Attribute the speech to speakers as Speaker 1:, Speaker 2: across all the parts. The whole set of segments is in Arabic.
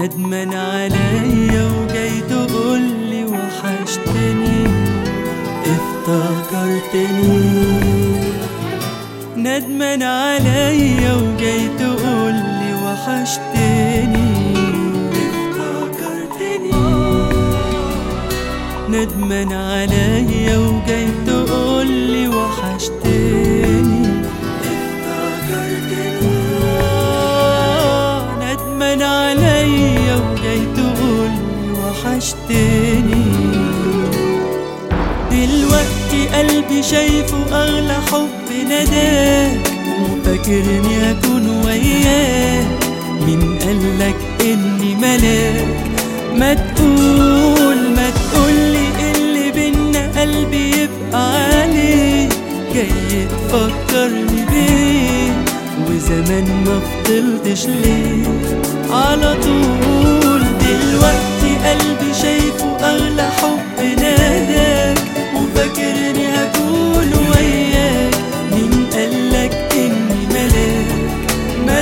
Speaker 1: ندمان عليا وجاي تقولي وحشتني، افتكرتني. ندمان عليا وجاي تقولي وحشتني، افتكرتني. ندمان عليا وجاي تقولي وحشتني، افتكرتني. ندمان عليا وجاي تقولي وحشتني. دلوقتي قلبي شايفه أغلى حب نداك، وفاكرني هكون وياك. مين قالك إني ملاك؟ ما تقولي اللي بينا قلبي يبقى عليه. جاي تفكرني بيه وزمان ما فضلتش ليه على طول. دلوقتي قلبي شايفه أغلى حب ناداك، وفاكرني هكون وياك. مين قالك إني ملاك؟ ما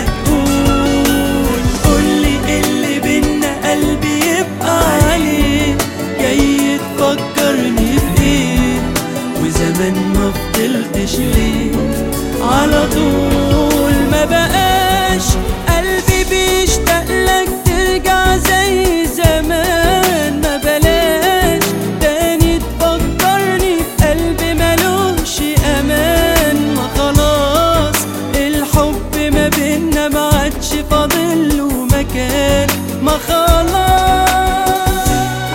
Speaker 1: قولي اللي بينا قلبي يبقى عليه. جاي تفكرني بإيه وزمان ما فضلتش ليه على طول. ما بقاش قلبي بيشتاق لك ترجع زي زمان. ما بلاش تاني تفكرني بقلبي ملوش امان. ما خلاص الحب ما بينا ما عادش فاضله مكان. ما خلاص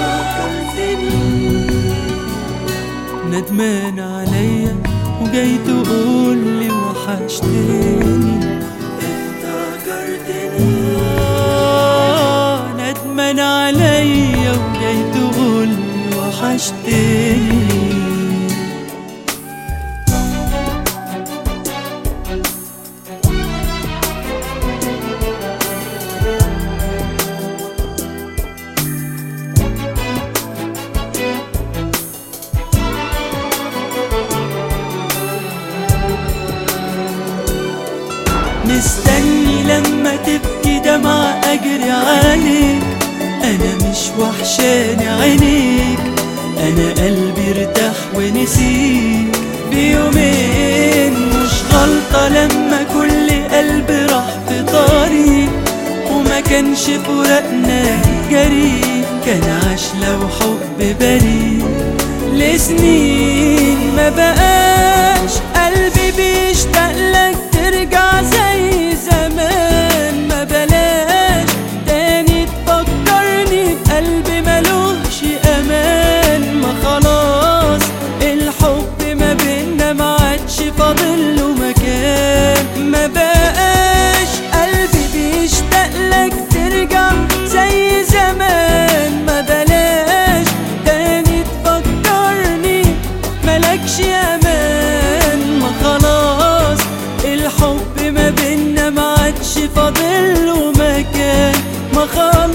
Speaker 1: ندمان عليا وجاي تقولي وحشتني، افتكرتني. ندمان عليا وجاي تقولي وحشتني. مستني لما تبكي دمعة أجري عليك. أنا مش وحشاني عينيك، أنا قلبي ارتاح ونسيك بيومين. مش غلطة لما كل قلب راح في طريق وما كانش فراقنا جريء. كان عاش لو حب بريء لسنين. ما بقاش قلبي بيشتاق لك ترجع زي زمان. ما بلاش تاني تفكرني بقلبي ملوش امان. ما خلاص الحب ما بينا ما عادش فاضله مكان. ما بقاش قلبي بيشتاق لك ترجع زي زمان. ما بلاش تاني تفكرني ملكش امان. ما خلاص الحب ما بينا ما عادش فاضله مكان. ما خلاص